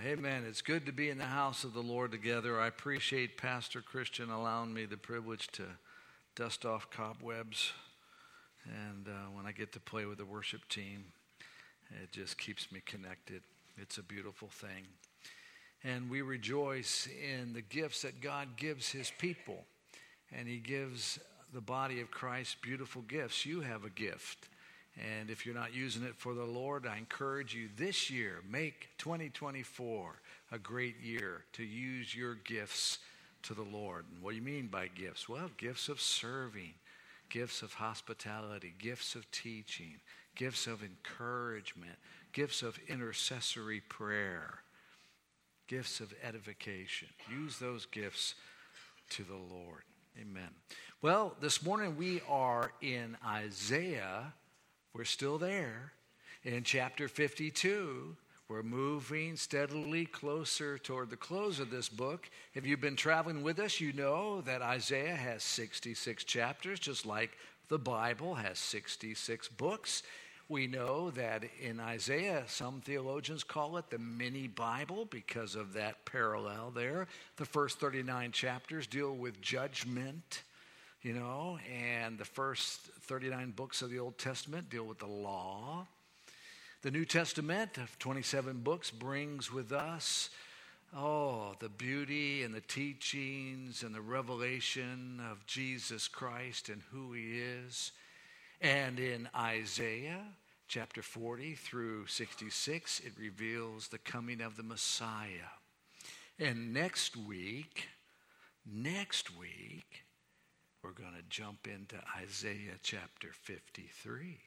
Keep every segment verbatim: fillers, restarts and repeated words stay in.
Amen. It's good to be in the house of the Lord together. I appreciate Pastor Christian allowing me the privilege to dust off cobwebs. And uh, when I get to play with the worship team, it just keeps me connected. It's a beautiful thing. And we rejoice in the gifts that God gives his people. And he gives the body of Christ beautiful gifts. You have a gift. And if you're not using it for the Lord, I encourage you this year, make twenty twenty-four a great year to use your gifts to the Lord. And what do you mean by gifts? Well, gifts of serving, gifts of hospitality, gifts of teaching, gifts of encouragement, gifts of intercessory prayer, gifts of edification. Use those gifts to the Lord. Amen. Well, this morning we are in Isaiah. We're still there in chapter fifty-two. We're moving steadily closer toward the close of this book. If you've been traveling with us, you know that Isaiah has sixty-six chapters, just like the Bible has sixty-six books. We know that in Isaiah, some theologians call it the mini Bible because of that parallel there. The first thirty-nine chapters deal with judgment. You know, and the first thirty-nine books of the Old Testament deal with the law. The New Testament of twenty-seven books brings with us, oh, the beauty and the teachings and the revelation of Jesus Christ and who he is. And in Isaiah chapter forty through sixty-six, it reveals the coming of the Messiah. And next week, next week, we're going to jump into Isaiah chapter fifty-three.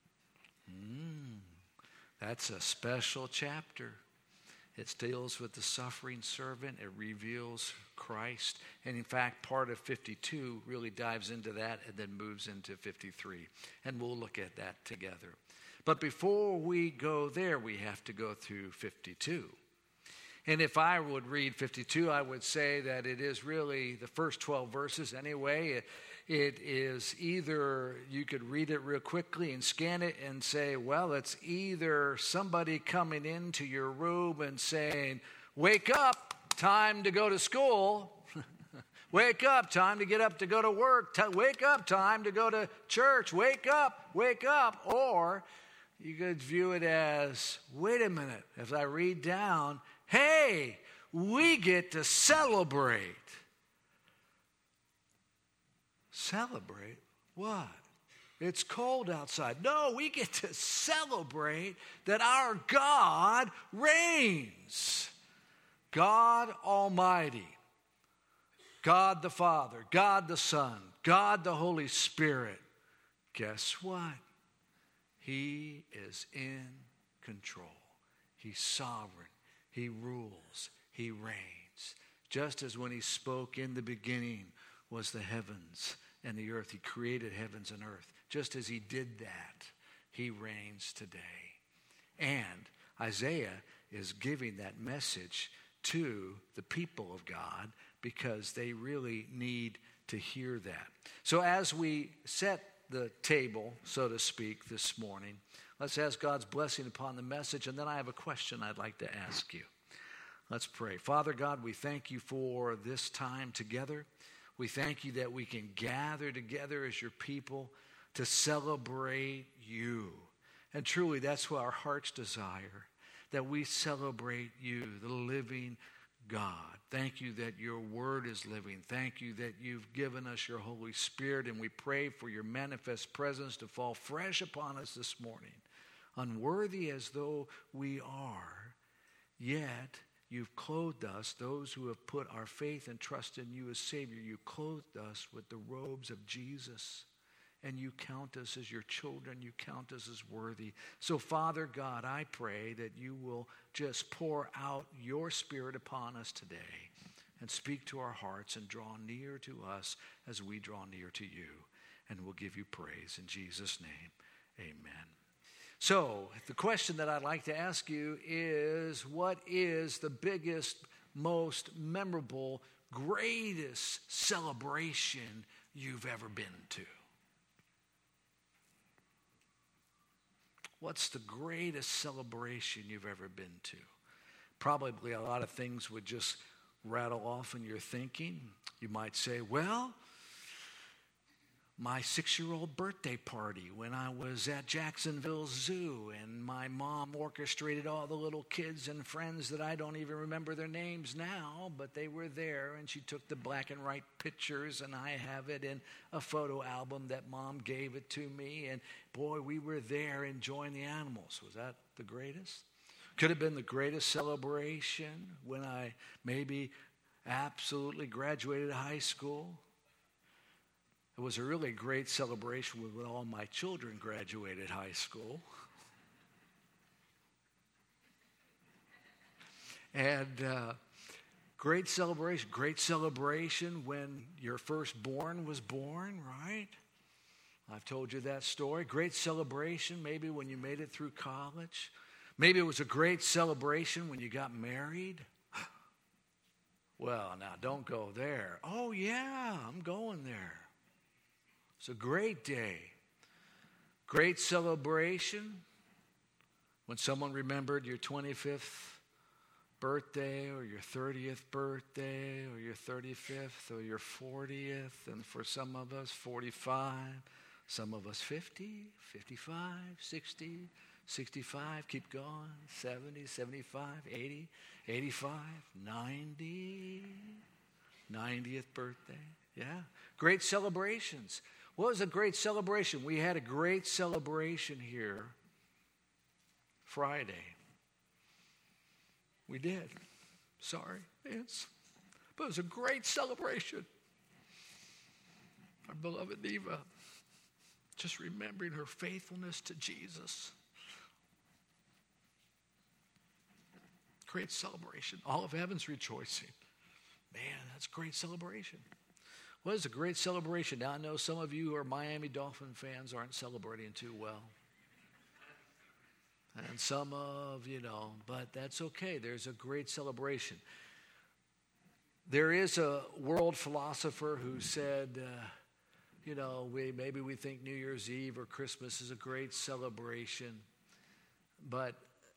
Mm, that's a special chapter. It deals with the suffering servant. It reveals Christ. And in fact, part of fifty-two really dives into that and then moves into fifty-three. And we'll look at that together. But before we go there, we have to go through fifty-two. And if I would read fifty-two, I would say that it is really the first twelve verses anyway. It, it is either, you could read it real quickly and scan it and say, well, it's either somebody coming into your room and saying, wake up, time to go to school. Wake up, time to get up to go to work. T- wake up, time to go to church. Wake up, wake up. Or you could view it as, wait a minute, as I read down, hey, we get to celebrate. Celebrate what? It's cold outside. No, we get to celebrate that our God reigns. God Almighty, God the Father, God the Son, God the Holy Spirit. Guess what? He is in control. He's sovereign. He rules. He reigns. Just as when he spoke in the beginning was the heavens and the earth. He created heavens and earth. Just as he did that, he reigns today. And Isaiah is giving that message to the people of God because they really need to hear that. So as we set the table, so to speak, this morning, let's ask God's blessing upon the message, and then I have a question I'd like to ask you. Let's pray. Father God, we thank you for this time together. We thank you that we can gather together as your people to celebrate you. And truly, that's what our hearts desire, that we celebrate you, the living God. Thank you that your word is living. Thank you that you've given us your Holy Spirit, and we pray for your manifest presence to fall fresh upon us this morning. Unworthy as though we are, yet you've clothed us, those who have put our faith and trust in you as Savior. You clothed us with the robes of Jesus, and you count us as your children. You count us as worthy. So, Father God, I pray that you will just pour out your Spirit upon us today and speak to our hearts and draw near to us as we draw near to you. And we'll give you praise in Jesus' name. Amen. So, the question that I'd like to ask you is, what is the biggest, most memorable, greatest celebration you've ever been to? What's the greatest celebration you've ever been to? probably a lot of things would just rattle off in your thinking. You might say, well, my six-year-old birthday party when I was at Jacksonville Zoo, and my mom orchestrated all the little kids and friends that I don't even remember their names now, but they were there, and she took the black and white pictures, and I have it in a photo album that Mom gave it to me, and boy, we were there enjoying the animals. Was that the greatest? Could have been the greatest celebration when I maybe absolutely graduated high school. It was a really great celebration when all my children graduated high school. And uh, great celebration, great celebration when your firstborn was born, right? I've told you that story. Great celebration maybe when you made it through college. Maybe it was a great celebration when you got married. Well, now don't go there. Oh, yeah, I'm going there. It's a great day. Great celebration when someone remembered your twenty-fifth birthday or your thirtieth birthday or your thirty-fifth or your fortieth, and for some of us, forty-five, some of us fifty, fifty-five, sixty, sixty-five, keep going, seventy, seventy-five, eighty, eighty-five, ninety, ninetieth birthday. Yeah, great celebrations. What was a great celebration? We had a great celebration here Friday. We did. Sorry, Vince. But it was a great celebration. Our beloved Neva, just remembering her faithfulness to Jesus. Great celebration. All of heaven's rejoicing. Man, that's a great celebration. Well, it's a great celebration. Now, I know some of you who are Miami Dolphin fans aren't celebrating too well. And some of, you know, but that's okay. There's a great celebration. There is a world philosopher who said, uh, you know, we maybe we think New Year's Eve or Christmas is a great celebration, but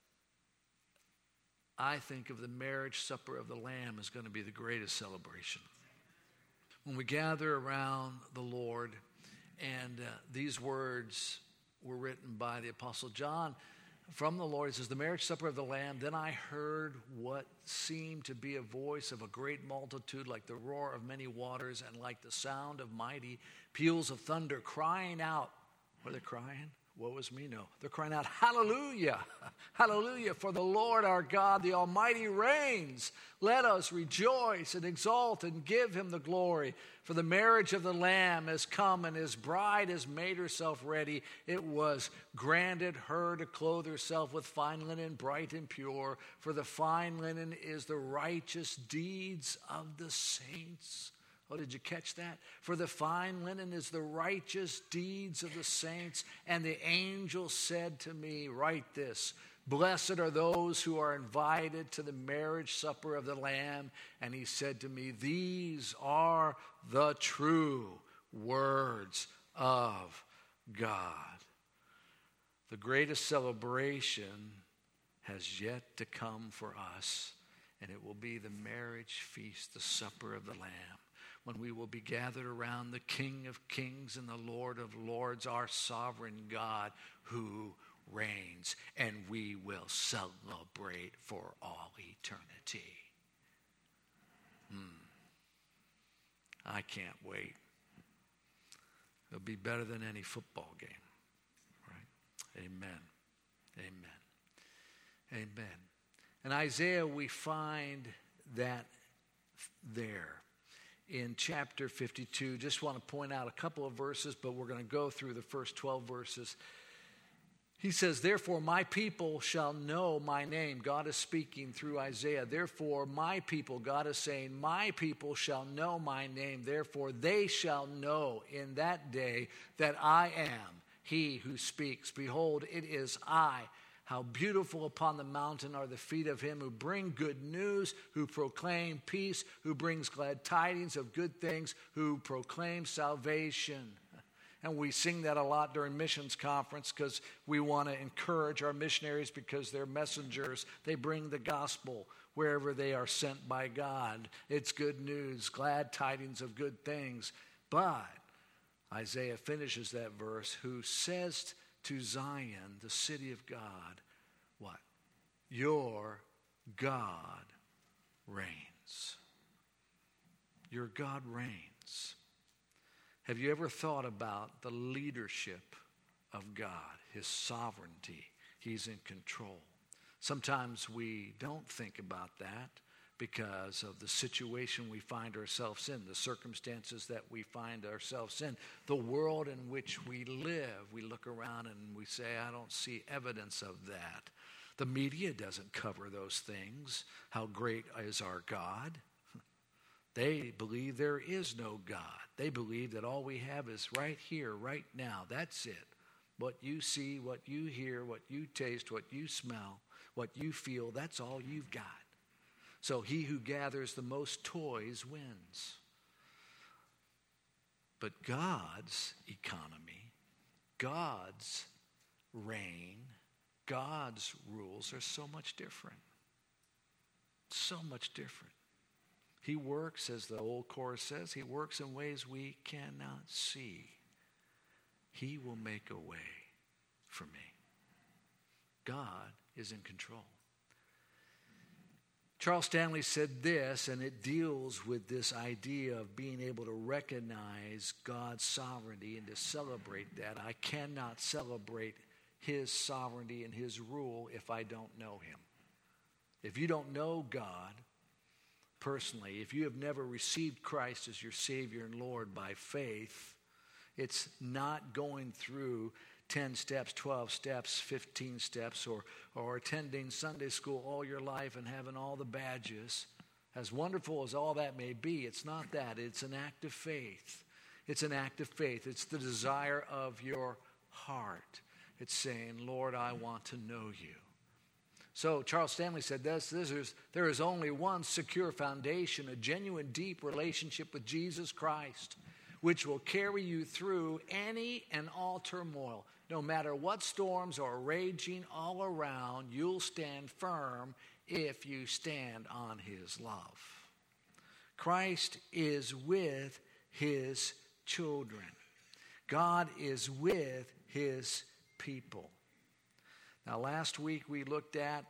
I think of the marriage supper of the Lamb as going to be the greatest celebration. When we gather around the Lord, and uh, these words were written by the Apostle John from the Lord. It says, the marriage supper of the Lamb, then I heard what seemed to be a voice of a great multitude, like the roar of many waters, and like the sound of mighty peals of thunder, crying out. What are they crying? Woe is me, no. They're crying out, hallelujah, hallelujah, for the Lord our God, the Almighty reigns. Let us rejoice and exult and give him the glory. For the marriage of the Lamb has come, and his bride has made herself ready. It was granted her to clothe herself with fine linen, bright and pure. For the fine linen is the righteous deeds of the saints. Oh, did you catch that? For the fine linen is the righteous deeds of the saints. And the angel said to me, write this, blessed are those who are invited to the marriage supper of the Lamb. And he said to me, these are the true words of God. The greatest celebration has yet to come for us, and it will be the marriage feast, the supper of the Lamb, when we will be gathered around the King of Kings and the Lord of Lords, our sovereign God who reigns, and we will celebrate for all eternity. Hmm. I can't wait. It'll be better than any football game, right? Amen. Amen. Amen. In Isaiah, we find that there. In chapter fifty-two, just want to point out a couple of verses, but we're going to go through the first twelve verses. He says, therefore my people shall know my name. God is speaking through Isaiah. Therefore my people, God is saying, my people shall know my name. Therefore they shall know in that day that I am he who speaks. Behold, it is I. How beautiful upon the mountain are the feet of him who bring good news, who proclaim peace, who brings glad tidings of good things, who proclaim salvation. And we sing that a lot during missions conference because we want to encourage our missionaries because they're messengers. They bring the gospel wherever they are sent by God. It's good news, glad tidings of good things. But Isaiah finishes that verse, who says to Zion, the city of God, what? Your God reigns. Your God reigns. Have you ever thought about the leadership of God, his sovereignty? He's in control. Sometimes we don't think about that because of the situation we find ourselves in, the circumstances that we find ourselves in, the world in which we live. We look around and we say, I don't see evidence of that. The media doesn't cover those things. How great is our God? They believe there is no God. They believe that all we have is right here, right now. That's it. What you see, what you hear, what you taste, what you smell, what you feel, that's all you've got. So he who gathers the most toys wins. But God's economy, God's reign, God's rules are so much different. So much different. He works, as the old chorus says, he works in ways we cannot see. He will make a way for me. God is in control. Charles Stanley said this, and it deals with this idea of being able to recognize God's sovereignty and to celebrate that. I cannot celebrate his sovereignty and his rule if I don't know him. If you don't know God personally, if you have never received Christ as your Savior and Lord by faith, it's not going through ten steps, twelve steps, fifteen steps, or, or attending Sunday school all your life and having all the badges. As wonderful as all that may be, it's not that. It's an act of faith. It's an act of faith. It's the desire of your heart. It's saying, Lord, I want to know you. So Charles Stanley said this, this is, there is only one secure foundation, a genuine, deep relationship with Jesus Christ, which will carry you through any and all turmoil. No matter what storms are raging all around, you'll stand firm if you stand on his love. Christ is with his children. God is with his people. Now, last week we looked at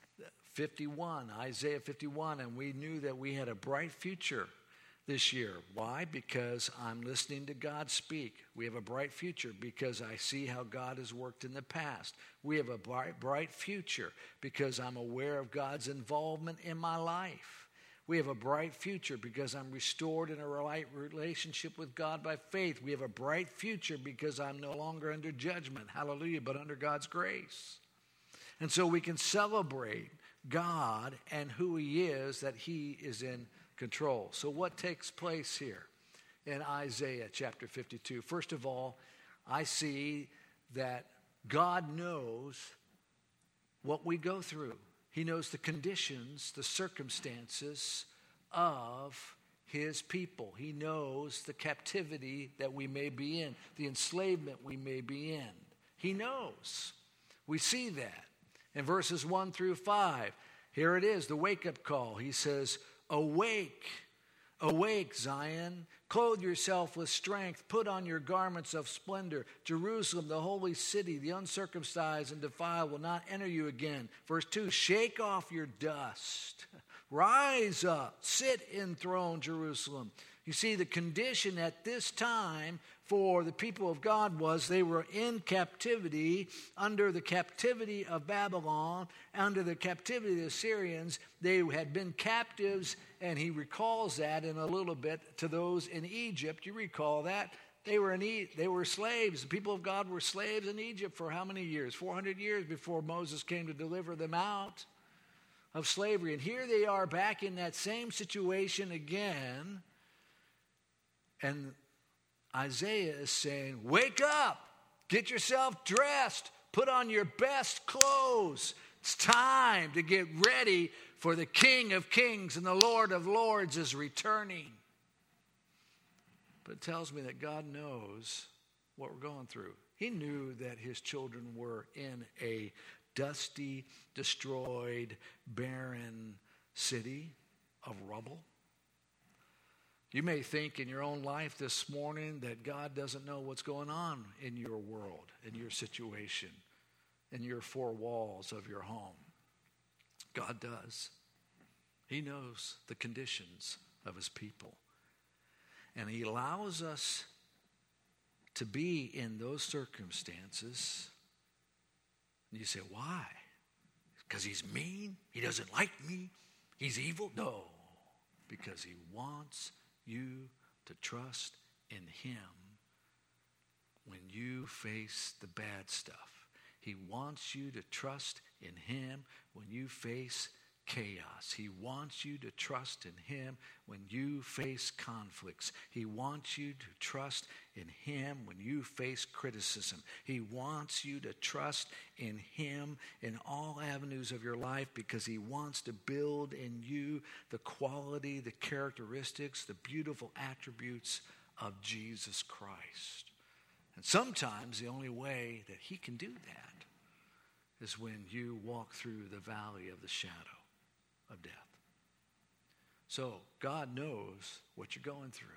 fifty-one, Isaiah fifty-one, and we knew that we had a bright future this year. Why? Because I'm listening to God speak. We have a bright future because I see how God has worked in the past. We have a bright, bright future because I'm aware of God's involvement in my life. We have a bright future because I'm restored in a right relationship with God by faith. We have a bright future because I'm no longer under judgment, hallelujah, but under God's grace. And so we can celebrate God and who he is, that he is in control. So what takes place here in Isaiah chapter fifty-two? First of all, I see that God knows what we go through. He knows the conditions, the circumstances of his people. He knows the captivity that we may be in, the enslavement we may be in. He knows. We see that in verses one through five. Here it is, the wake-up call. He says, awake, awake, Zion. Clothe yourself with strength. Put on your garments of splendor. Jerusalem, the holy city, the uncircumcised and defiled will not enter you again. Verse two, shake off your dust. Rise up. Sit enthroned, Jerusalem. You see, the condition at this time for the people of God was they were in captivity, under the captivity of Babylon, under the captivity of the Assyrians. They had been captives, and he recalls that in a little bit to those in Egypt. You recall that? They were in e- they were slaves. The people of God were slaves in Egypt for how many years? four hundred years before Moses came to deliver them out of slavery. And here they are back in that same situation again. And Isaiah is saying, wake up, get yourself dressed, put on your best clothes. It's time to get ready for the King of Kings and the Lord of Lords is returning. But it tells me that God knows what we're going through. He knew that his children were in a dusty, destroyed, barren city of rubble. You may think in your own life this morning that God doesn't know what's going on in your world, in your situation, in your four walls of your home. God does. He knows the conditions of his people. And he allows us to be in those circumstances. And you say, why? Because he's mean? He doesn't like me? He's evil? No. Because he wants you to trust in him when you face the bad stuff. He wants you to trust in him when you face chaos. He wants you to trust in him when you face conflicts. He wants you to trust in him when you face criticism. He wants you to trust in him in all avenues of your life because he wants to build in you the quality, the characteristics, the beautiful attributes of Jesus Christ. And sometimes the only way that he can do that is when you walk through the valley of the shadow of death. So God knows what you're going through.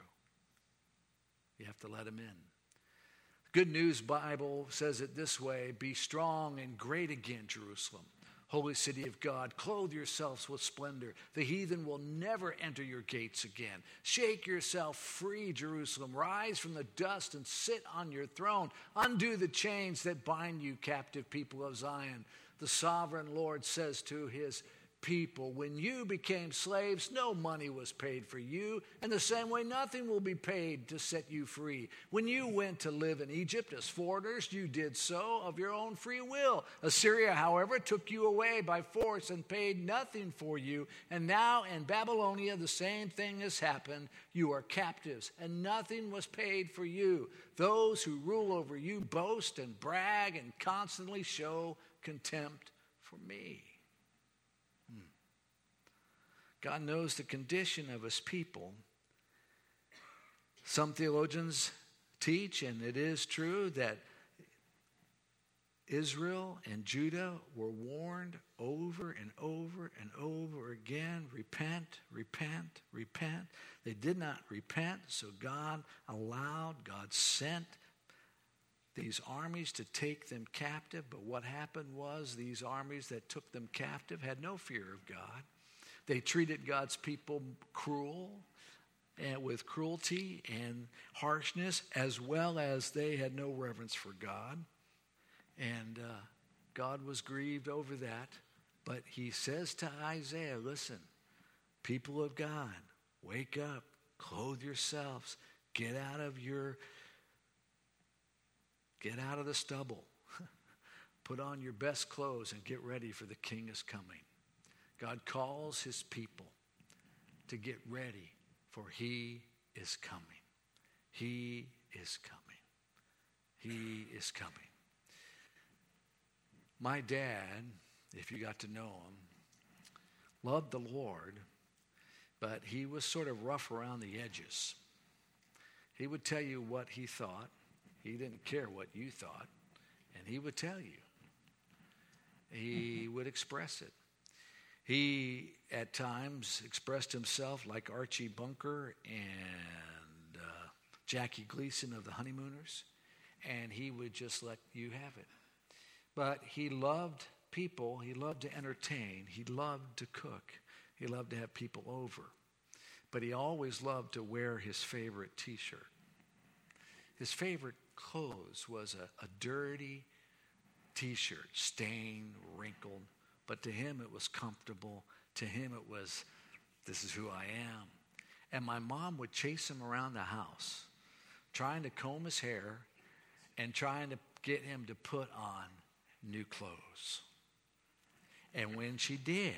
You have to let him in. Good News Bible says it this way: be strong and great again, Jerusalem, holy city of God. Clothe yourselves with splendor. The heathen will never enter your gates again. Shake yourself free, Jerusalem. Rise from the dust and sit on your throne. Undo the chains that bind you, captive people of Zion. The sovereign Lord says to his people, when you became slaves, no money was paid for you. In the same way, nothing will be paid to set you free. When you went to live in Egypt as foreigners, you did so of your own free will. Assyria, however, took you away by force and paid nothing for you. And now in Babylonia, the same thing has happened. You are captives, and nothing was paid for you. Those who rule over you boast and brag and constantly show contempt for me. God knows the condition of his people. Some theologians teach, and it is true, that Israel and Judah were warned over and over and over again, repent, repent, repent. They did not repent, so God allowed, God sent these armies to take them captive. But what happened was these armies that took them captive had no fear of God. They treated God's people cruel and with cruelty and harshness, as well as they had no reverence for God. And uh, God was grieved over that. But he says to Isaiah, listen, people of God, wake up, clothe yourselves, get out of your, get out of the stubble. Put on your best clothes and get ready, for the king is coming. God calls his people to get ready, for he is coming. He is coming. He is coming. My dad, if you got to know him, loved the Lord, but he was sort of rough around the edges. He would tell you what he thought. He didn't care what you thought, and he would tell you. He would express it. He, at times, expressed himself like Archie Bunker and uh, Jackie Gleason of the Honeymooners, and he would just let you have it. But he loved people. He loved to entertain. He loved to cook. He loved to have people over. But he always loved to wear his favorite T-shirt. His favorite clothes was a, a dirty T-shirt, stained, wrinkled. But to him, it was comfortable. To him, it was, this is who I am. And my mom would chase him around the house, trying to comb his hair and trying to get him to put on new clothes. And when she did,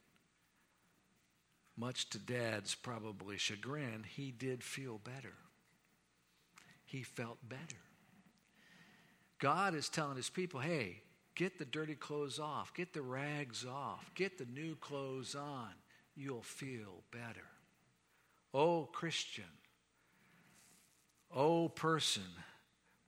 much to Dad's probably chagrin, he did feel better. He felt better. God is telling his people, hey, get the dirty clothes off. Get the rags off. Get the new clothes on. You'll feel better. Oh, Christian. Oh, person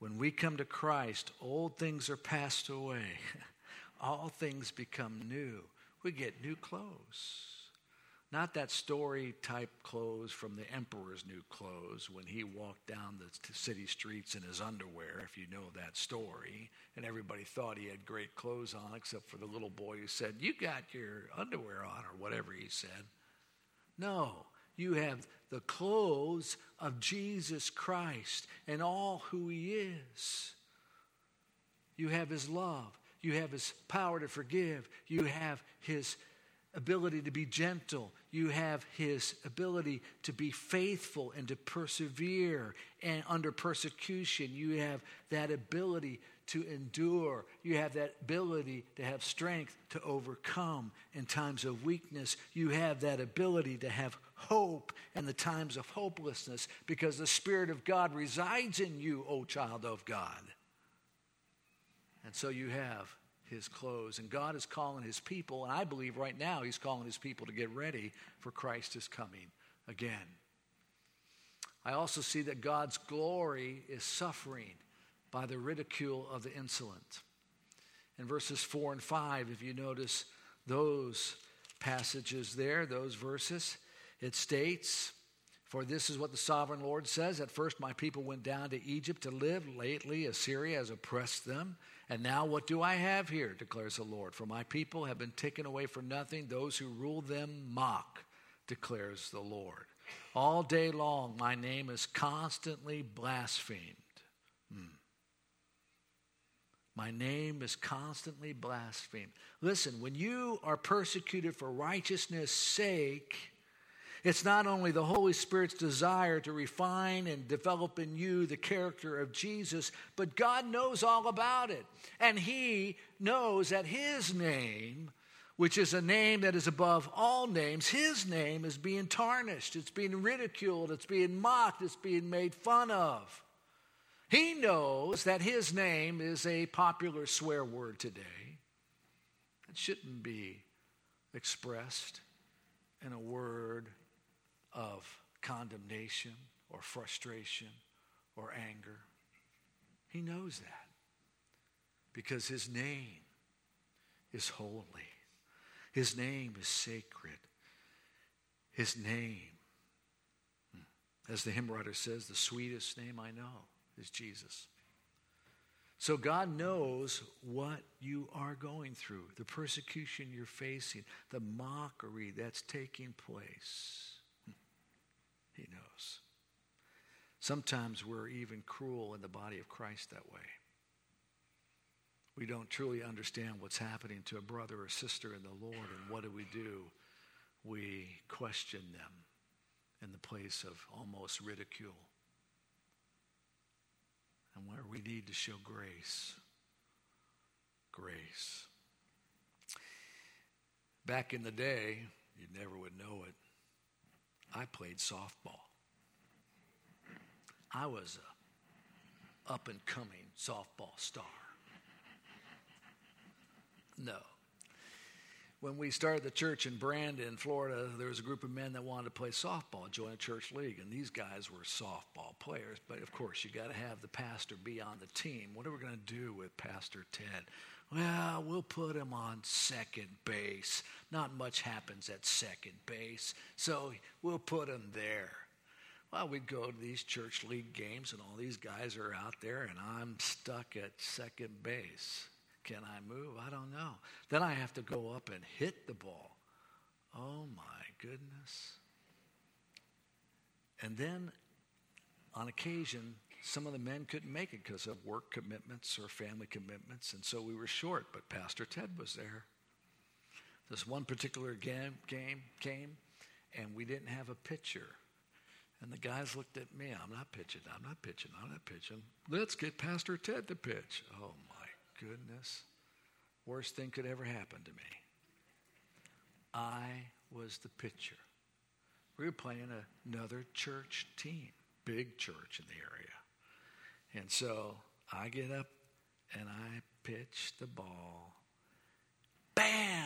When we come to Christ, old things are passed away. All things become new. We get new clothes. Not that story-type clothes from the emperor's new clothes when he walked down the city streets in his underwear, if you know that story. And everybody thought he had great clothes on, except for the little boy who said, "You got your underwear on," or whatever he said. No, you have the clothes of Jesus Christ and all who he is. You have his love. You have his power to forgive. You have his ability to be gentle. You have his ability to be faithful and to persevere and under persecution. You have that ability to endure. You have that ability to have strength to overcome in times of weakness. You have that ability to have hope in the times of hopelessness because the Spirit of God resides in you, O child of God. And so you have his clothes. And God is calling his people, and I believe right now he's calling his people to get ready for Christ is coming again. I also see that God's glory is suffering by the ridicule of the insolent. In verses four and five, if you notice those passages there, those verses, it states, "For this is what the sovereign Lord says, at first my people went down to Egypt to live. Lately Assyria has oppressed them. And now what do I have here, declares the Lord? For my people have been taken away for nothing. Those who rule them mock, declares the Lord. All day long my name is constantly blasphemed." Hmm. My name is constantly blasphemed. Listen, when you are persecuted for righteousness' sake, it's not only the Holy Spirit's desire to refine and develop in you the character of Jesus, but God knows all about it. And he knows that his name, which is a name that is above all names, his name is being tarnished. It's being ridiculed. It's being mocked. It's being made fun of. He knows that his name is a popular swear word today. It shouldn't be expressed in a word of condemnation or frustration or anger. He knows that because his name is holy. His name is sacred. His name, as the hymn writer says, the sweetest name I know is Jesus. So God knows what you are going through, the persecution you're facing, the mockery that's taking place. He knows. Sometimes we're even cruel in the body of Christ that way. We don't truly understand what's happening to a brother or sister in the Lord, and what do we do? We question them in the place of almost ridicule. And where we need to show grace. Grace. Back in the day, you never would know it, I played softball. I was a up-and-coming softball star. No. When we started the church in Brandon, Florida, there was a group of men that wanted to play softball, join a church league, and these guys were softball players. But of course, you got to have the pastor be on the team. What are we going to do with Pastor Ted? Well, we'll put him on second base. Not much happens at second base, so we'll put him there. Well, we'd go to these church league games, and all these guys are out there, and I'm stuck at second base. Can I move? I don't know. Then I have to go up and hit the ball. Oh, my goodness. And then, on occasion, some of the men couldn't make it because of work commitments or family commitments, and so we were short, but Pastor Ted was there. This one particular game, game came, and we didn't have a pitcher. And the guys looked at me. I'm not pitching. I'm not pitching. I'm not pitching. Let's get Pastor Ted to pitch. Oh, my goodness. Worst thing could ever happen to me. I was the pitcher. We were playing another church team, big church in the area. And so I get up and I pitch the ball. Bam!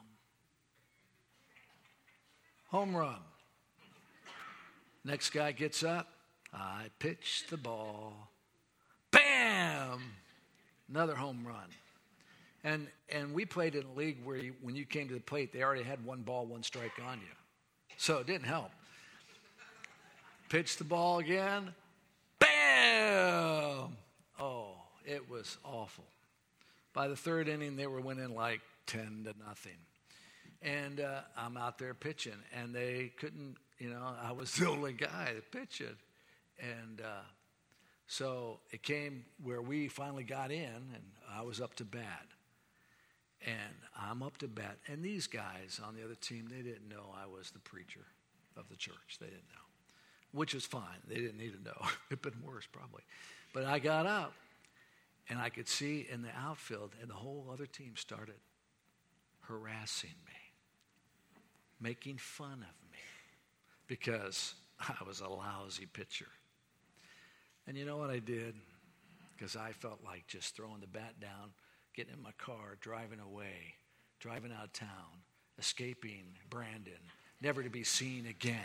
Home run. Next guy gets up. I pitch the ball. Bam! another home run. And and we played in a league where you, when you came to the plate, they already had one ball, one strike on you. So it didn't help. Pitched the ball again. Bam! Oh, it was awful. By the third inning, they were winning like ten to nothing. And uh, I'm out there pitching, and they couldn't, you know, I was the only guy pitching. And uh, so it came where we finally got in, and I was up to bat. And I'm up to bat. And these guys on the other team, they didn't know I was the preacher of the church. They didn't know, which is fine. They didn't need to know. It'd been worse probably. But I got up, and I could see in the outfield, and the whole other team started harassing me, making fun of me, because I was a lousy pitcher. And you know what I did? Because I felt like just throwing the bat down, getting in my car, driving away, driving out of town, escaping Brandon, never to be seen again.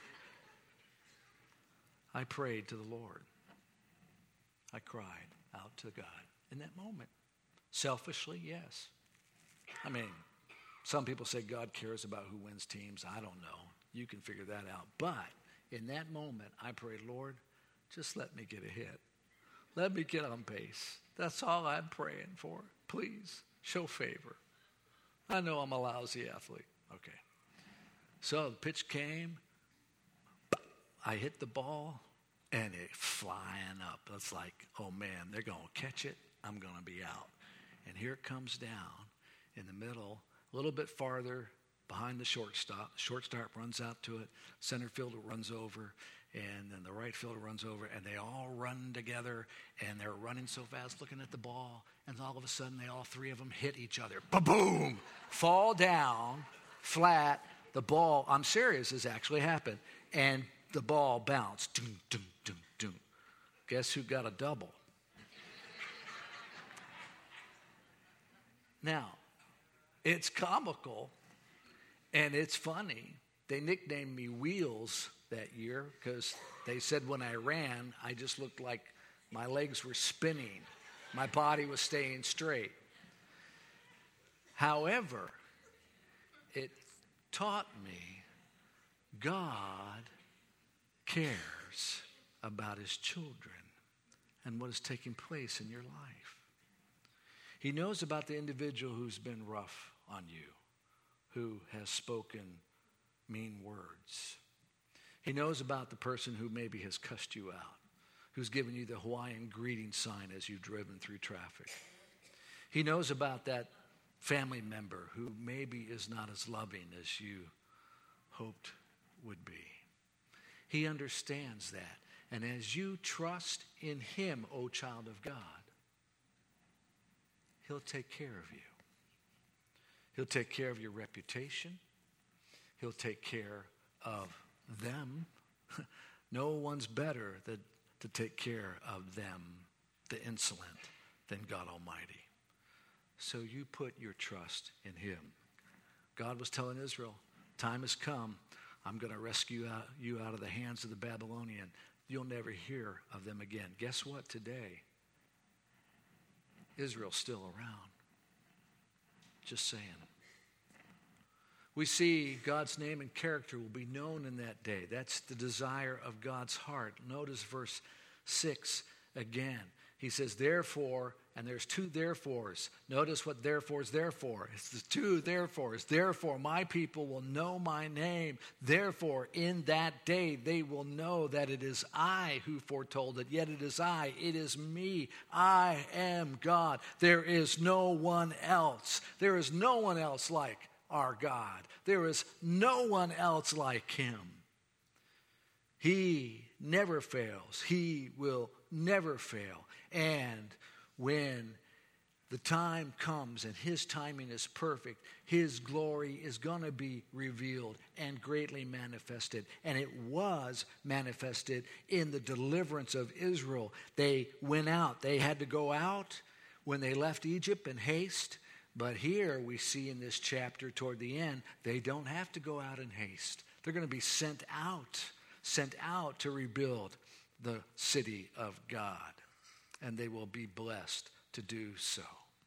I prayed to the Lord. I cried out to God in that moment. Selfishly, yes. I mean, some people say God cares about who wins teams. I don't know. You can figure that out. But in that moment, I prayed, Lord, just let me get a hit. Let me get on base. That's all I'm praying for. Please, show favor. I know I'm a lousy athlete. Okay. So the pitch came. I hit the ball, and it flying up. It's like, oh, man, they're going to catch it. I'm going to be out. And here it comes down in the middle, a little bit farther behind the shortstop. The shortstop runs out to it. Center fielder runs over. And then the right fielder runs over, and they all run together, and they're running so fast looking at the ball, and all of a sudden, they all three of them hit each other. Ba-boom! Fall down, flat. The ball, I'm serious, this actually happened, and the ball bounced. Doom, doom, doom, doom. Guess who got a double? Now, it's comical, and it's funny. They nicknamed me Wheels that year because they said when I ran, I just looked like my legs were spinning. My body was staying straight. However, it taught me God cares about his children and what is taking place in your life. He knows about the individual who's been rough on you, who has spoken mean words. He knows about the person who maybe has cussed you out, who's given you the Hawaiian greeting sign as you've driven through traffic. He knows about that family member who maybe is not as loving as you hoped would be. He understands that. And as you trust in him, O child of God, he'll take care of you. He'll take care of your reputation. He'll take care of them. No one's better than to take care of them, the insolent, than God Almighty. So you put your trust in him. God was telling Israel, time has come. I'm going to rescue out, you out of the hands of the Babylonian. You'll never hear of them again. Guess what? Today, Israel's still around. Just saying. We see God's name and character will be known in that day. That's the desire of God's heart. Notice verse six again. He says, therefore, and there's two therefores. Notice what therefore is therefore. It's the two therefores. Therefore, my people will know my name. Therefore, in that day, they will know that it is I who foretold it. Yet it is I. It is me. I am God. There is no one else. There is no one else like our God. There is no one else like him. He never fails. He will never fail. And when the time comes and his timing is perfect, his glory is going to be revealed and greatly manifested. And it was manifested in the deliverance of Israel. They went out. They had to go out when they left Egypt in haste. But here we see in this chapter toward the end, they don't have to go out in haste. They're going to be sent out, sent out to rebuild the city of God. And they will be blessed to do so.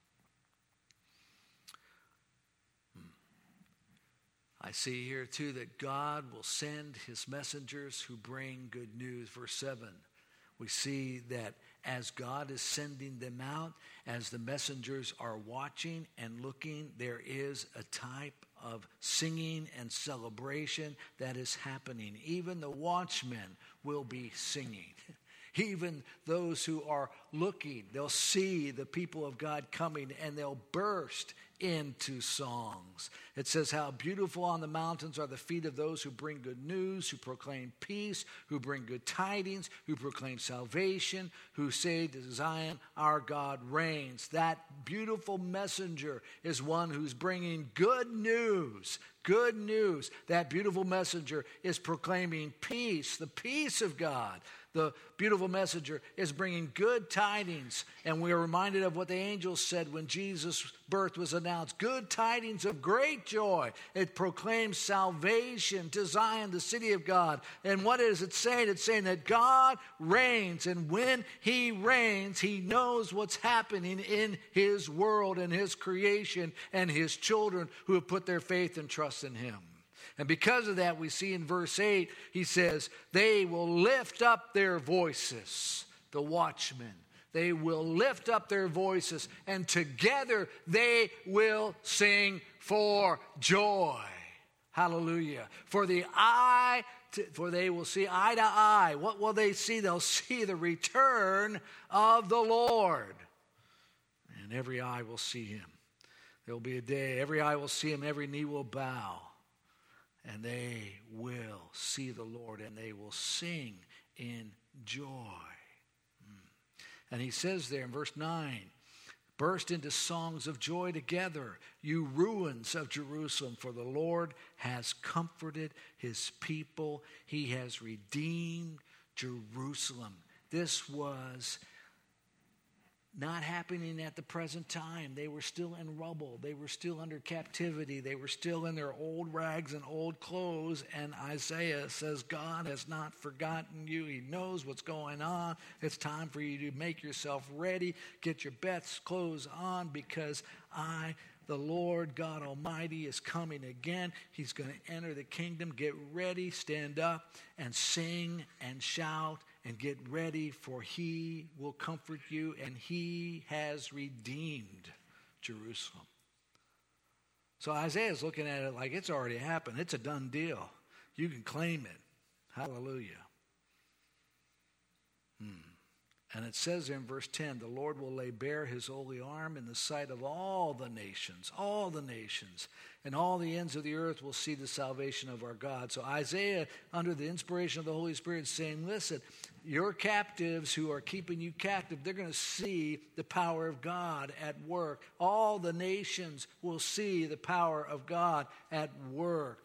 I see here too that God will send his messengers who bring good news. Verse seven, we see that as God is sending them out, as the messengers are watching and looking, there is a type of singing and celebration that is happening. Even the watchmen will be singing. Even those who are looking, they'll see the people of God coming and they'll burst into songs. It says, how beautiful on the mountains are the feet of those who bring good news, who proclaim peace, who bring good tidings, who proclaim salvation, who say to Zion, our God reigns. That beautiful messenger is one who's bringing good news. Good news. That beautiful messenger is proclaiming peace, the peace of God. The beautiful messenger is bringing good tidings. And we are reminded of what the angels said when Jesus' birth was announced. Good tidings of great joy. It proclaims salvation to Zion, the city of God. And what is it saying? It's saying that God reigns. And when he reigns, he knows what's happening in his world and his creation and his children who have put their faith and trust in him. And because of that, we see in verse eight, he says, they will lift up their voices, the watchmen. They will lift up their voices, and together they will sing for joy. Hallelujah. For the eye, to, for they will see eye to eye. What will they see? They'll see the return of the Lord. And every eye will see him. There will be a day, every eye will see him, every knee will bow. And they will see the Lord, and they will sing in joy. And he says there in verse nine, burst into songs of joy together, you ruins of Jerusalem, for the Lord has comforted his people. He has redeemed Jerusalem. This was not happening at the present time. They were still in rubble. They were still under captivity. They were still in their old rags and old clothes. And Isaiah says, God has not forgotten you. He knows what's going on. It's time for you to make yourself ready. Get your best clothes on, because I, the Lord God Almighty, is coming again. He's going to enter the kingdom. Get ready, stand up, and sing and shout. And get ready, for he will comfort you, and he has redeemed Jerusalem. So Isaiah's looking at it like it's already happened. It's a done deal. You can claim it. Hallelujah. Hmm. And it says in verse ten, the Lord will lay bare his holy arm in the sight of all the nations, all the nations, and all the ends of the earth will see the salvation of our God. So Isaiah, under the inspiration of the Holy Spirit, is saying, listen, your captives who are keeping you captive, they're going to see the power of God at work. All the nations will see the power of God at work.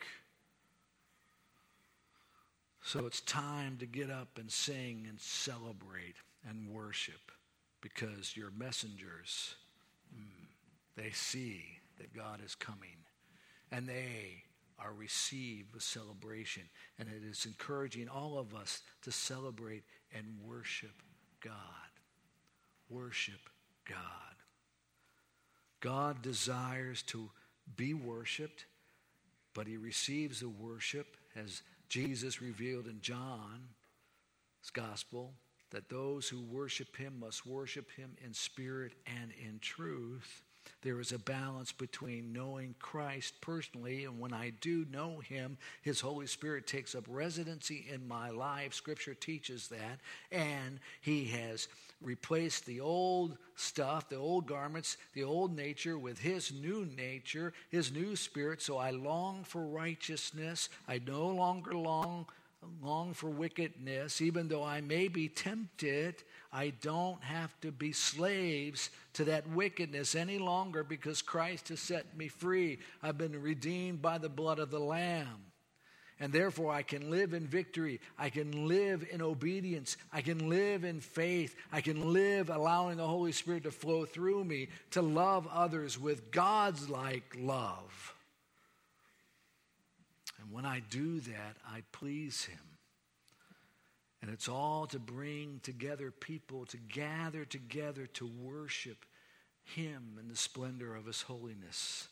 So it's time to get up and sing and celebrate and worship, because your messengers, they see that God is coming, and they are received with celebration. And it is encouraging all of us to celebrate and worship God. Worship God. God desires to be worshiped, but he receives the worship, as Jesus revealed in John's gospel, that those who worship him must worship him in spirit and in truth. There is a balance between knowing Christ personally, and when I do know him, his Holy Spirit takes up residency in my life. Scripture teaches that. And he has replaced the old stuff, the old garments, the old nature with his new nature, his new spirit. So I long for righteousness. I no longer long long for wickedness. Even though I may be tempted, I don't have to be slaves to that wickedness any longer, because Christ has set me free. I've been redeemed by the blood of the Lamb. And therefore I can live in victory. I can live in obedience. I can live in faith. I can live allowing the Holy Spirit to flow through me to love others with God's like love. And when I do that, I please him. And it's all to bring together people, to gather together to worship him in the splendor of his holiness.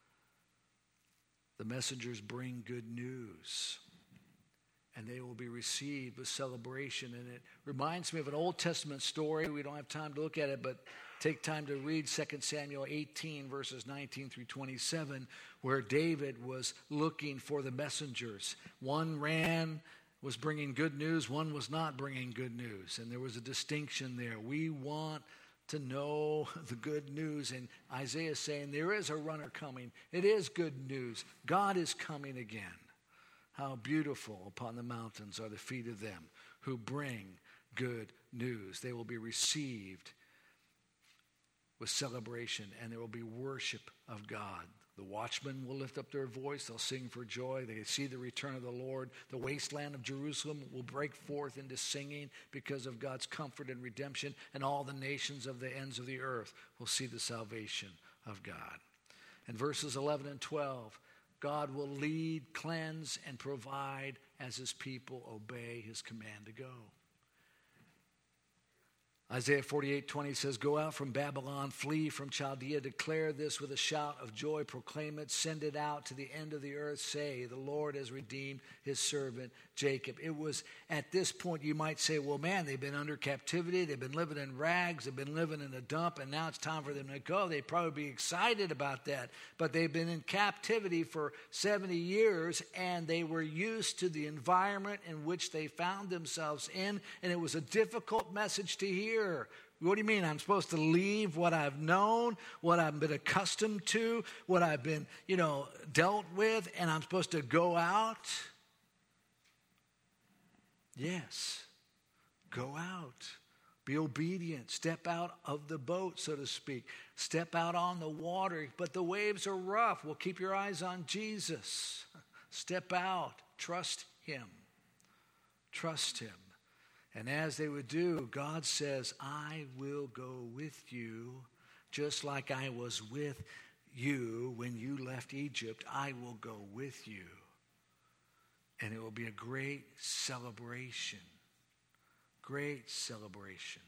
The messengers bring good news, and they will be received with celebration. And it reminds me of an Old Testament story. We don't have time to look at it, but take time to read Second Samuel eighteen, verses nineteen through twenty-seven, where David was looking for the messengers. One ran, was bringing good news. One was not bringing good news. And there was a distinction there. We want to know the good news. And Isaiah is saying there is a runner coming. It is good news. God is coming again. How beautiful upon the mountains are the feet of them who bring good news. They will be received with celebration, and there will be worship of God. The watchmen will lift up their voice. They'll sing for joy. They see the return of the Lord. The wasteland of Jerusalem will break forth into singing because of God's comfort and redemption, and all the nations of the ends of the earth will see the salvation of God. And verses eleven and twelve, God will lead, cleanse, and provide as his people obey his command to go. Isaiah forty-eight twenty says, go out from Babylon, flee from Chaldea, declare this with a shout of joy, proclaim it, send it out to the end of the earth, say, the Lord has redeemed his servant Jacob. It was at this point you might say, well, man, they've been under captivity, they've been living in rags, they've been living in a dump, and now it's time for them to go. They'd probably be excited about that, but they've been in captivity for seventy years, and they were used to the environment in which they found themselves in, and it was a difficult message to hear. What do you mean? I'm supposed to leave what I've known, what I've been accustomed to, what I've been, you know, dealt with, and I'm supposed to go out? Yes. Go out. Be obedient. Step out of the boat, so to speak. Step out on the water, but the waves are rough. Well, keep your eyes on Jesus. Step out. Trust him. Trust him. And as they would do, God says, I will go with you, just like I was with you when you left Egypt. I will go with you. And it will be a great celebration. Great celebration.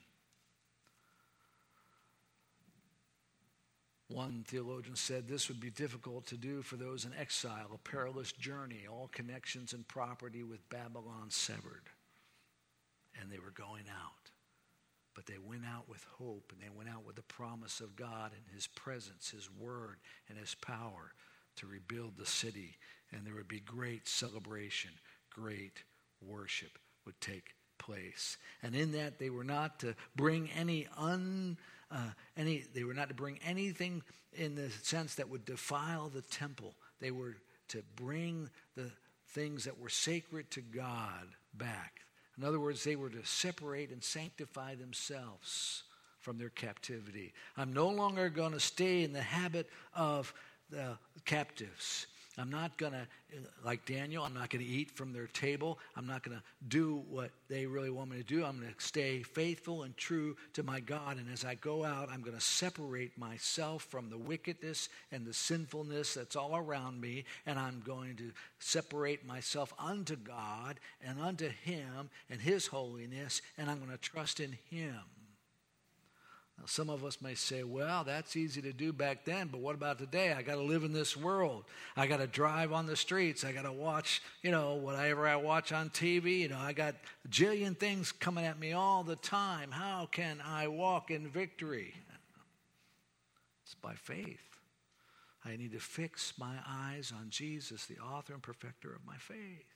One theologian said this would be difficult to do for those in exile, a perilous journey, all connections and property with Babylon severed. And they were going out. But they went out with hope, and they went out with the promise of God and his presence, his word, and his power to rebuild the city. And there would be great celebration, great worship would take place. And in that, they were not to bring any un uh, any they were not to bring anything in the sense that would defile the temple. They were to bring the things that were sacred to God back. In other words, they were to separate and sanctify themselves from their captivity. I'm no longer going to stay in the habit of the captives. I'm not going to, like Daniel, I'm not going to eat from their table. I'm not going to do what they really want me to do. I'm going to stay faithful and true to my God. And as I go out, I'm going to separate myself from the wickedness and the sinfulness that's all around me. And I'm going to separate myself unto God and unto him and his holiness. And I'm going to trust in him. Now, some of us may say, well, that's easy to do back then, but what about today? I got to live in this world. I got to drive on the streets. I got to watch, you know, whatever I watch on T V. You know, I got a jillion things coming at me all the time. How can I walk in victory? It's by faith. I need to fix my eyes on Jesus, the author and perfecter of my faith.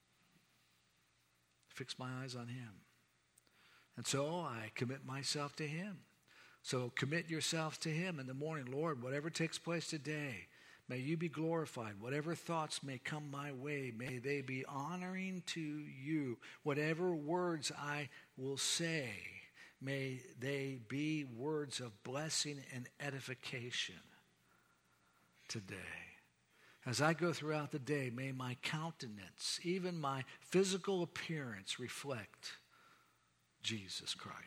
Fix my eyes on him. And so I commit myself to him. So commit yourself to him in the morning. Lord, whatever takes place today, may you be glorified. Whatever thoughts may come my way, may they be honoring to you. Whatever words I will say, may they be words of blessing and edification today. As I go throughout the day, may my countenance, even my physical appearance, reflect Jesus Christ.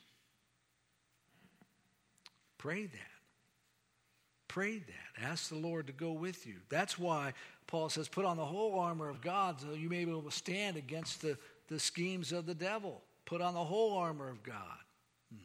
Pray that. Pray that. Ask the Lord to go with you. That's why Paul says, put on the whole armor of God so you may be able to stand against the the schemes of the devil. Put on the whole armor of God. Hmm.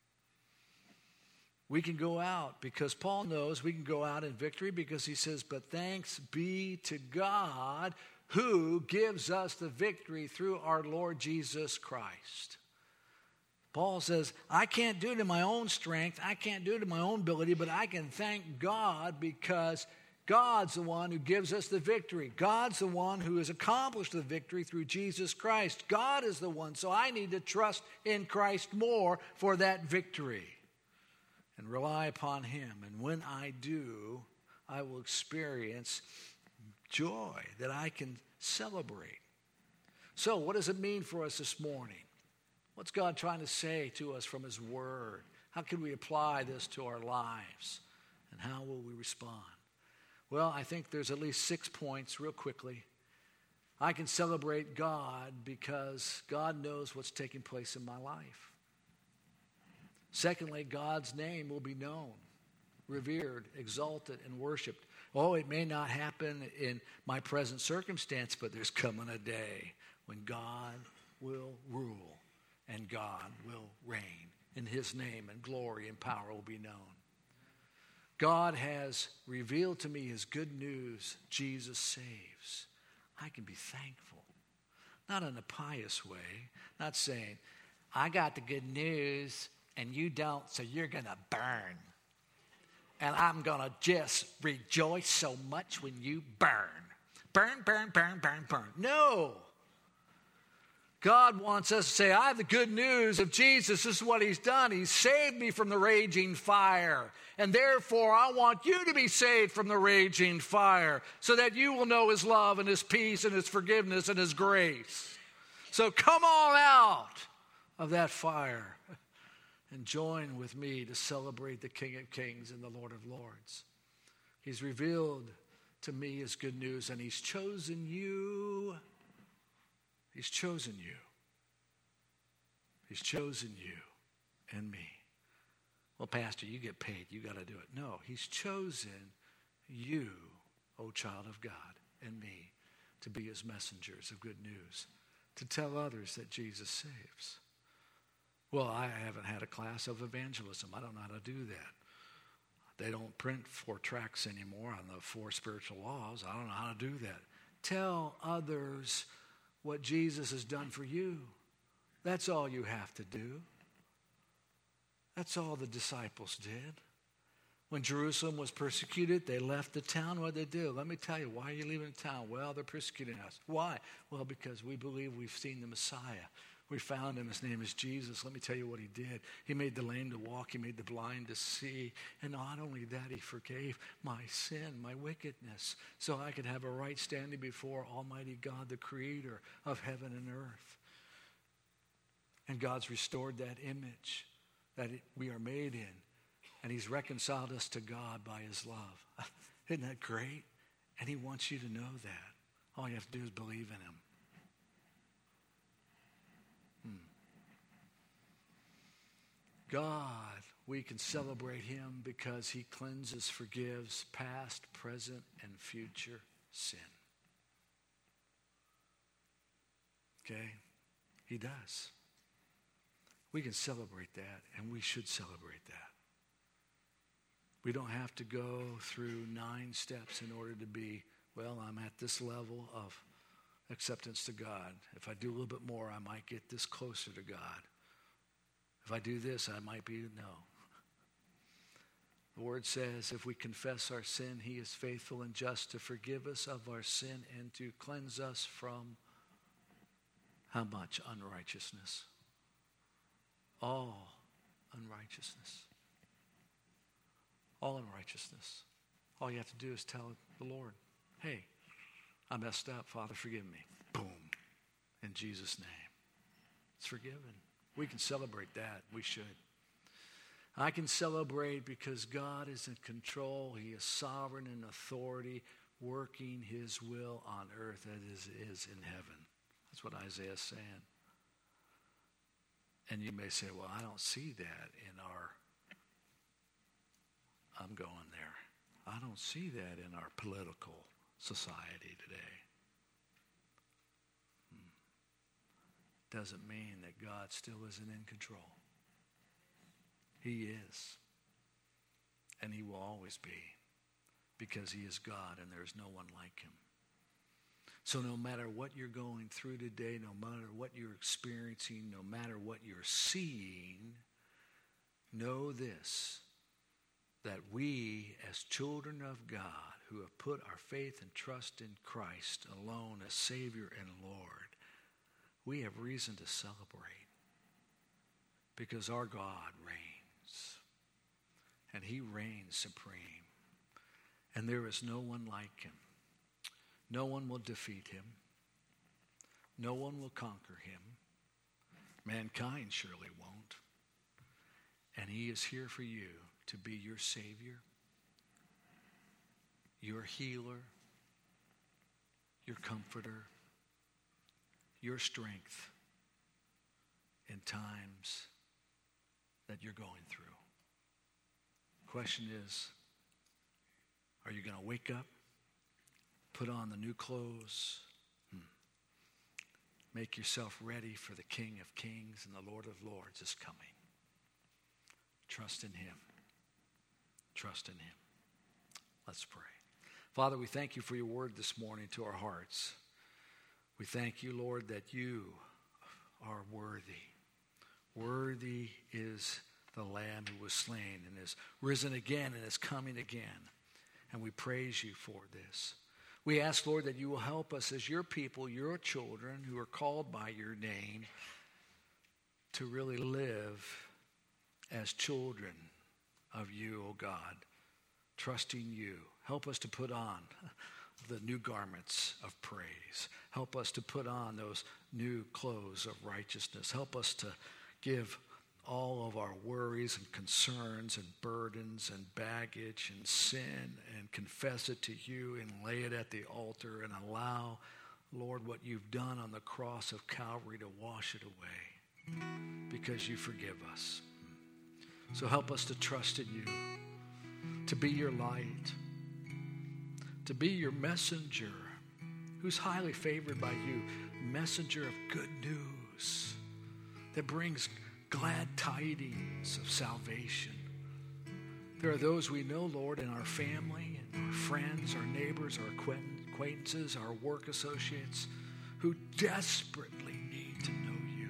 We can go out because Paul knows we can go out in victory because he says, but thanks be to God who gives us the victory through our Lord Jesus Christ. Paul says, I can't do it in my own strength. I can't do it in my own ability, but I can thank God because God's the one who gives us the victory. God's the one who has accomplished the victory through Jesus Christ. God is the one. So I need to trust in Christ more for that victory and rely upon him. And when I do, I will experience joy that I can celebrate. So what does it mean for us this morning? What's God trying to say to us from his word? How can we apply this to our lives? And how will we respond? Well, I think there's at least six points real quickly. I can celebrate God because God knows what's taking place in my life. Secondly, God's name will be known, revered, exalted, and worshiped. Oh, it may not happen in my present circumstance, but there's coming a day when God will rule and God will reign. In his name and glory and power will be known. God has revealed to me his good news. Jesus saves. I can be thankful. Not in a pious way. Not saying, I got the good news and you don't, so you're going to burn. And I'm going to just rejoice so much when you burn. Burn, burn, burn, burn, burn. No. God wants us to say, I have the good news of Jesus. This is what he's done. He's saved me from the raging fire. And therefore, I want you to be saved from the raging fire so that you will know his love and his peace and his forgiveness and his grace. So come on out of that fire and join with me to celebrate the King of Kings and the Lord of Lords. He's revealed to me his good news, and he's chosen you. He's chosen you. He's chosen you and me. Well, Pastor, you get paid. You got to do it. No, he's chosen you, O child of God, and me to be his messengers of good news, to tell others that Jesus saves. Well, I haven't had a class of evangelism. I don't know how to do that. They don't print four tracts anymore on the four spiritual laws. I don't know how to do that. Tell others what Jesus has done for you. That's all you have to do. That's all the disciples did. When Jerusalem was persecuted, they left the town. What did they do? Let me tell you, why are you leaving the town? Well, they're persecuting us. Why? Well, because we believe we've seen the Messiah. We found him. His name is Jesus. Let me tell you what he did. He made the lame to walk. He made the blind to see. And not only that, he forgave my sin, my wickedness, so I could have a right standing before Almighty God, the creator of heaven and earth. And God's restored that image that we are made in. And he's reconciled us to God by his love. Isn't that great? And he wants you to know that. All you have to do is believe in him. God, we can celebrate him because he cleanses, forgives past, present, and future sin. Okay? He does. We can celebrate that, and we should celebrate that. We don't have to go through nine steps in order to be, well, I'm at this level of acceptance to God. If I do a little bit more, I might get this closer to God. If I do this, I might be, no. The word says if we confess our sin, he is faithful and just to forgive us of our sin and to cleanse us from how much? Unrighteousness. All unrighteousness. All unrighteousness. All you have to do is tell the Lord, hey, I messed up. Father, forgive me. Boom. In Jesus' name. It's forgiven. We can celebrate that. We should. I can celebrate because God is in control. He is sovereign and authority, working his will on earth as it is in heaven. That's what Isaiah is saying. And you may say, well, I don't see that in our, I'm going there. I don't see that in our political society today. doesn't mean that God still isn't in control. He is. And he will always be, because he is God and there is no one like him. So no matter what you're going through today, no matter what you're experiencing, no matter what you're seeing, know this, that we as children of God who have put our faith and trust in Christ alone as Savior and Lord, we have reason to celebrate, because our God reigns, and he reigns supreme, and there is no one like him. No one will defeat him. No one will conquer him. Mankind surely won't. And he is here for you to be your Savior, your healer, your comforter, your strength in times that you're going through. Question is, are you going to wake up, put on the new clothes, hmm. make yourself ready for the King of Kings and the Lord of Lords is coming? Trust in him. Trust in him. Let's pray. Father, we thank you for your word this morning to our hearts. We thank you, Lord, that you are worthy. Worthy is the Lamb who was slain and is risen again and is coming again. And we praise you for this. We ask, Lord, that you will help us as your people, your children who are called by your name, to really live as children of you, O God, trusting you. Help us to put on the new garments of praise. Help us to put on those new clothes of righteousness. Help us to give all of our worries and concerns and burdens and baggage and sin and confess it to you and lay it at the altar and allow, Lord, what you've done on the cross of Calvary to wash it away, because you forgive us. So help us to trust in you, to be your light, to be your messenger who's highly favored by you, messenger of good news that brings glad tidings of salvation. There are those we know, Lord, in our family, and our friends, our neighbors, our acquaintances, our work associates, who desperately need to know you.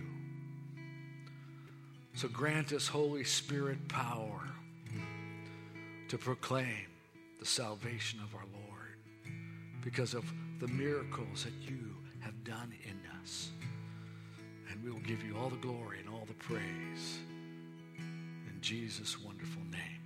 So grant us, Holy Spirit, power to proclaim the salvation of our Lord because of the miracles that you have done in us. And we will give you all the glory and all the praise in Jesus' wonderful name.